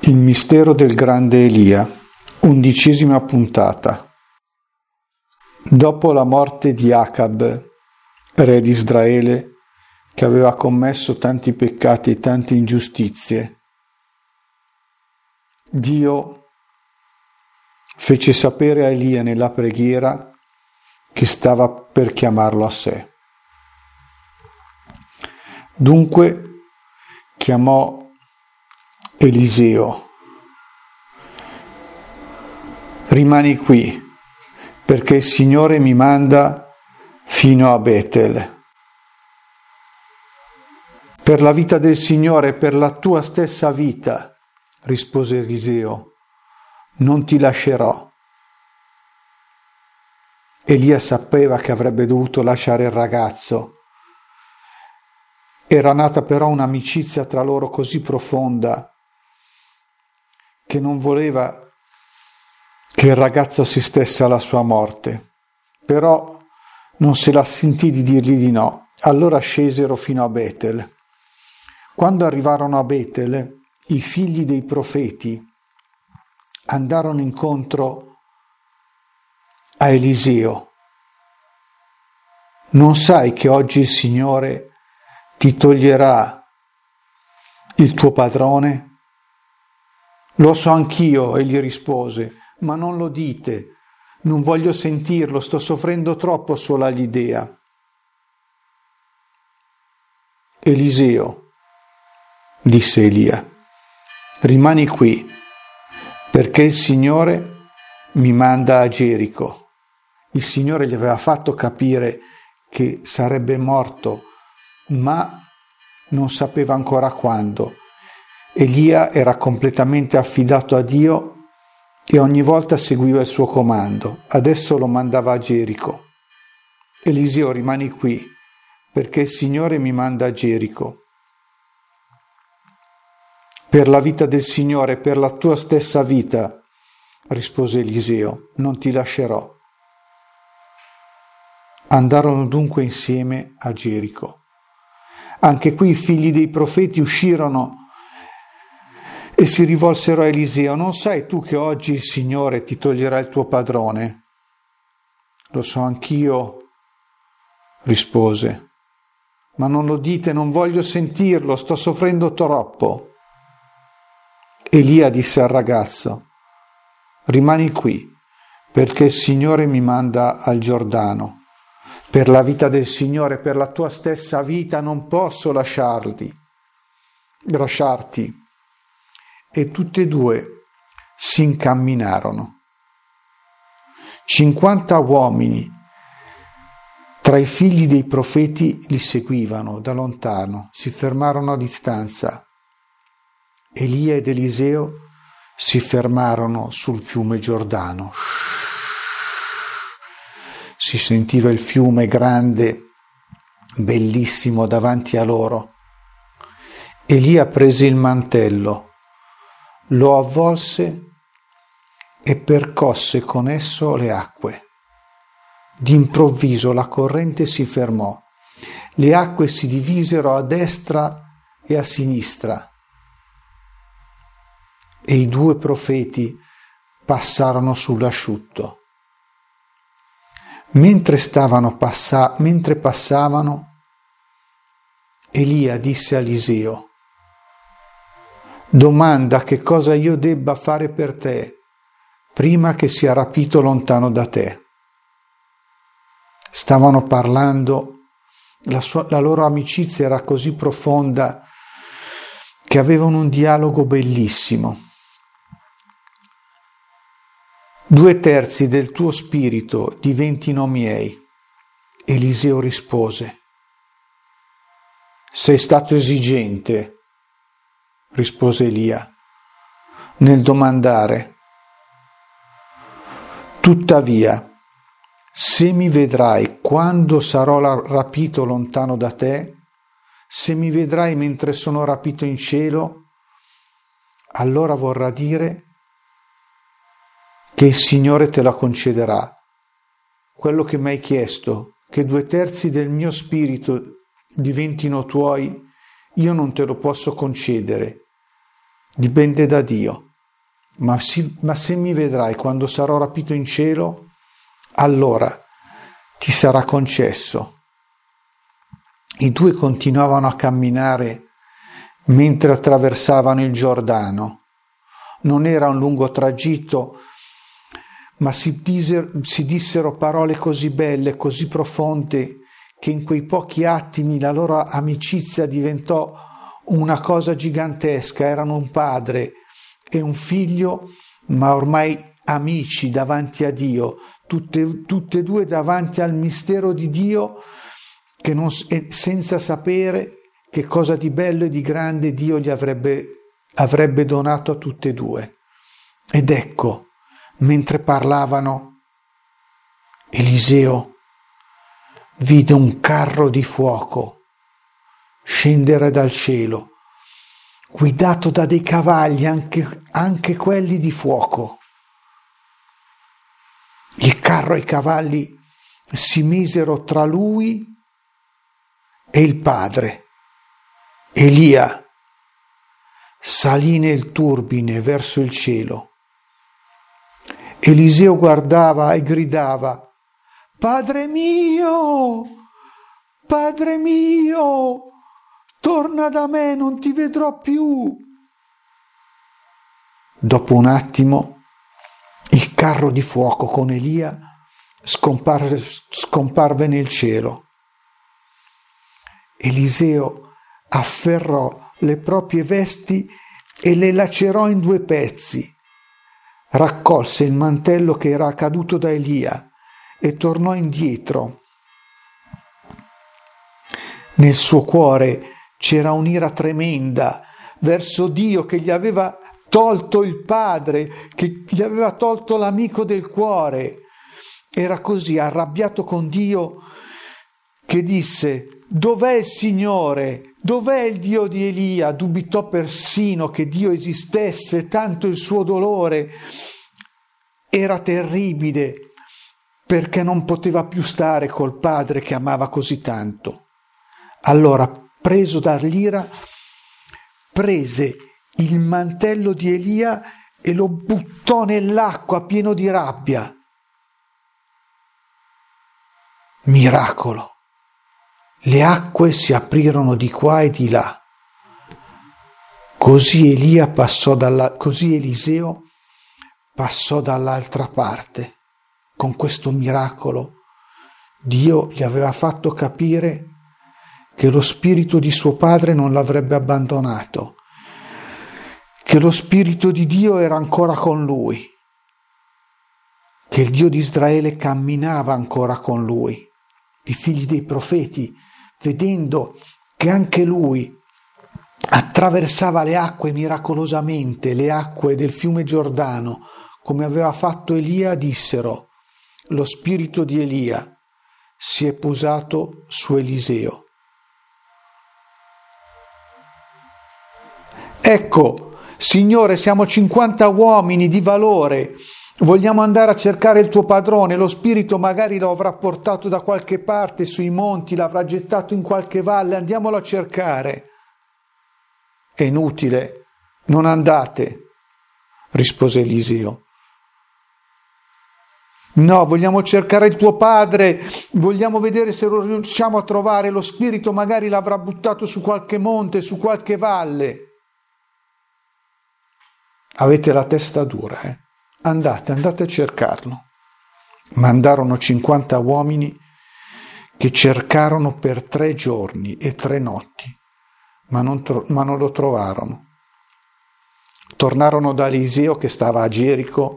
Il mistero del grande Elia, 11ª puntata. Dopo la morte di Acab, re di Israele, che aveva commesso tanti peccati e tante ingiustizie, Dio fece sapere a Elia nella preghiera che stava per chiamarlo a sé. Dunque chiamò Eliseo: rimani qui, perché il Signore mi manda fino a Betel. Per la vita del Signore, per la tua stessa vita, rispose Eliseo, non ti lascerò. Elia sapeva che avrebbe dovuto lasciare il ragazzo. Era nata però un'amicizia tra loro così profonda che non voleva che il ragazzo assistesse alla sua morte. Però non se la sentì di dirgli di no. Allora scesero fino a Betel. Quando arrivarono a Betel, i figli dei profeti andarono incontro a Eliseo. Non sai che oggi il Signore ti toglierà il tuo padrone? Lo so anch'io, egli rispose, ma non lo dite, non voglio sentirlo, sto soffrendo troppo solo all'idea. Eliseo, disse Elia, rimani qui, perché il Signore mi manda a Gerico. Il Signore gli aveva fatto capire che sarebbe morto, ma non sapeva ancora quando. Elia era completamente affidato a Dio e ogni volta seguiva il suo comando. Adesso lo mandava a Gerico. Eliseo, rimani qui, perché il Signore mi manda a Gerico. Per la vita del Signore, per la tua stessa vita, rispose Eliseo, non ti lascerò. Andarono dunque insieme a Gerico. Anche qui i figli dei profeti uscirono e si rivolsero a Eliseo: non sai tu che oggi il Signore ti toglierà il tuo padrone? Lo so anch'io, rispose, ma non lo dite, non voglio sentirlo, sto soffrendo troppo. Elia disse al ragazzo: rimani qui, perché il Signore mi manda al Giordano. Per la vita del Signore, per la tua stessa vita, non posso lasciarti. E tutti e due si incamminarono. 50 uomini tra i figli dei profeti li seguivano da lontano, si fermarono a distanza. Elia ed Eliseo si fermarono sul fiume Giordano. Si sentiva il fiume grande, bellissimo davanti a loro. Elia prese il mantello, lo avvolse e percosse con esso le acque. D'improvviso la corrente si fermò, le acque si divisero a destra e a sinistra e i due profeti passarono sull'asciutto. Mentre passavano, Elia disse a Eliseo: domanda che cosa io debba fare per te prima che sia rapito lontano da te. Stavano parlando, la loro amicizia era così profonda che avevano un dialogo bellissimo. 2/3 del tuo spirito diventino miei. Eliseo rispose: sei stato esigente, rispose Elia, nel domandare. Tuttavia, se mi vedrai quando sarò rapito lontano da te, se mi vedrai mentre sono rapito in cielo, allora vorrà dire che il Signore te la concederà. Quello che mi hai chiesto, che 2/3 del mio spirito diventino tuoi, io non te lo posso concedere, dipende da Dio, ma se mi vedrai quando sarò rapito in cielo, allora ti sarà concesso. I due continuavano a camminare mentre attraversavano il Giordano. Non era un lungo tragitto, ma si dissero parole così belle, così profonde, che in quei pochi attimi la loro amicizia diventò una cosa gigantesca. Erano un padre e un figlio, ma ormai amici davanti a Dio, tutte e due davanti al mistero di Dio, senza sapere che cosa di bello e di grande Dio gli avrebbe donato a tutte e due. Ed ecco, mentre parlavano, Eliseo vide un carro di fuoco scendere dal cielo, guidato da dei cavalli, anche quelli di fuoco. Il carro e i cavalli si misero tra lui e il padre. Elia salì nel turbine verso il cielo. Eliseo guardava e gridava: Padre mio, torna da me, non ti vedrò più. Dopo un attimo il carro di fuoco con Elia scomparve nel cielo. Eliseo afferrò le proprie vesti e le lacerò in 2 pezzi. Raccolse il mantello che era caduto da Elia e tornò indietro. Nel suo cuore c'era un'ira tremenda verso Dio, che gli aveva tolto il padre, che gli aveva tolto l'amico del cuore. Era così arrabbiato con Dio che disse: dov'è il Signore? Dov'è il Dio di Elia? Dubitò persino che Dio esistesse, tanto il suo dolore era terribile, perché non poteva più stare col padre che amava così tanto. Allora, preso dall'ira, prese il mantello di Elia e lo buttò nell'acqua pieno di rabbia. Miracolo! Le acque si aprirono di qua e di là. Così Eliseo passò dall'altra parte. Con questo miracolo Dio gli aveva fatto capire che lo spirito di suo padre non l'avrebbe abbandonato, che lo spirito di Dio era ancora con lui, che il Dio di Israele camminava ancora con lui. I figli dei profeti, vedendo che anche lui attraversava le acque miracolosamente, le acque del fiume Giordano, come aveva fatto Elia, dissero: lo spirito di Elia si è posato su Eliseo. Ecco, Signore, siamo 50 uomini di valore, vogliamo andare a cercare il tuo padrone. Lo spirito magari lo avrà portato da qualche parte sui monti, l'avrà gettato in qualche valle, andiamolo a cercare. È inutile, non andate, rispose Eliseo. No, vogliamo cercare il tuo padre, vogliamo vedere se lo riusciamo a trovare. Lo spirito magari l'avrà buttato su qualche monte, su qualche valle. Avete la testa dura, eh? Andate a cercarlo. Mandarono 50 uomini che cercarono per 3 giorni e 3 notti, ma non lo trovarono. Tornarono da Eliseo che stava a Gerico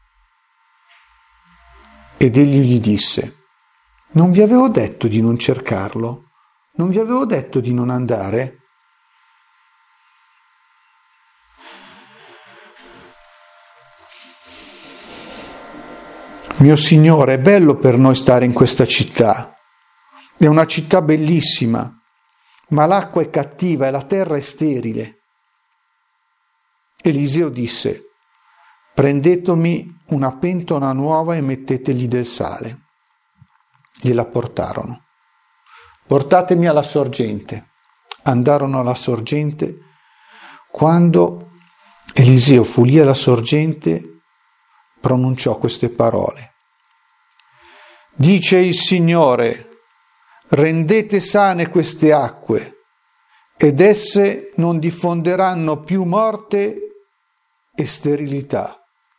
ed egli gli disse: non vi avevo detto di non cercarlo? Non vi avevo detto di non andare? Mio Signore, è bello per noi stare in questa città. È una città bellissima, ma l'acqua è cattiva e la terra è sterile. Eliseo disse: prendetemi una pentola nuova e mettetegli del sale. Gliela portarono. Portatemi alla sorgente. Andarono alla sorgente. Quando Eliseo fu lì alla sorgente, pronunciò queste parole. Dice il Signore, rendete sane queste acque, ed esse non diffonderanno più morte e sterilità.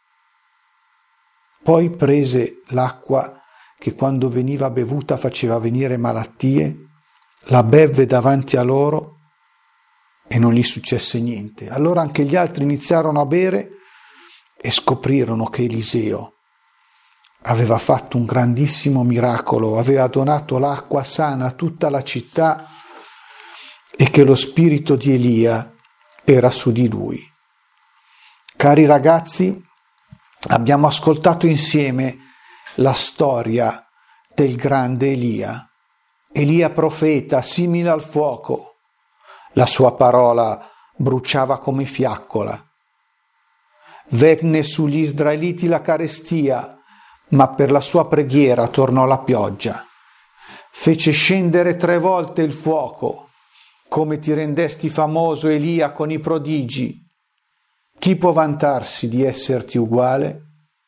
Poi prese l'acqua che quando veniva bevuta faceva venire malattie, la bevve davanti a loro e non gli successe niente. Allora anche gli altri iniziarono a bere e scoprirono che Eliseo aveva fatto un grandissimo miracolo, aveva donato l'acqua sana a tutta la città e che lo spirito di Elia era su di lui. Cari ragazzi, abbiamo ascoltato insieme la storia del grande Elia. Elia profeta, simile al fuoco. La sua parola bruciava come fiaccola. Venne sugli israeliti la carestia, ma per la sua preghiera tornò la pioggia. Fece scendere 3 volte il fuoco, come ti rendesti famoso, Elia, con i prodigi. Chi può vantarsi di esserti uguale?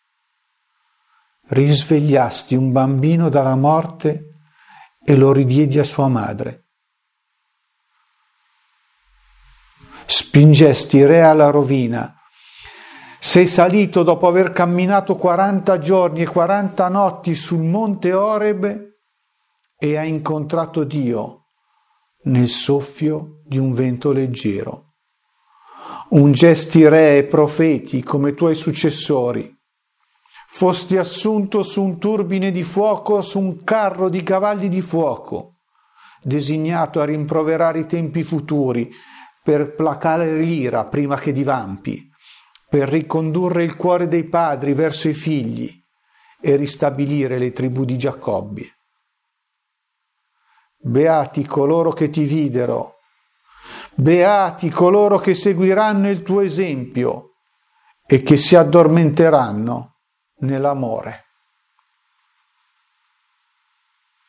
Risvegliasti un bambino dalla morte e lo ridiedi a sua madre. Spingesti re alla rovina. Sei salito dopo aver camminato 40 giorni e 40 notti sul monte Oreb e hai incontrato Dio nel soffio di un vento leggero. Ungesti re e profeti come i tuoi successori. Fosti assunto su un turbine di fuoco, su un carro di cavalli di fuoco, designato a rimproverare i tempi futuri, per placare l'ira prima che divampi, per ricondurre il cuore dei padri verso i figli e ristabilire le tribù di Giacobbe. Beati coloro che ti videro, beati coloro che seguiranno il tuo esempio e che si addormenteranno nell'amore.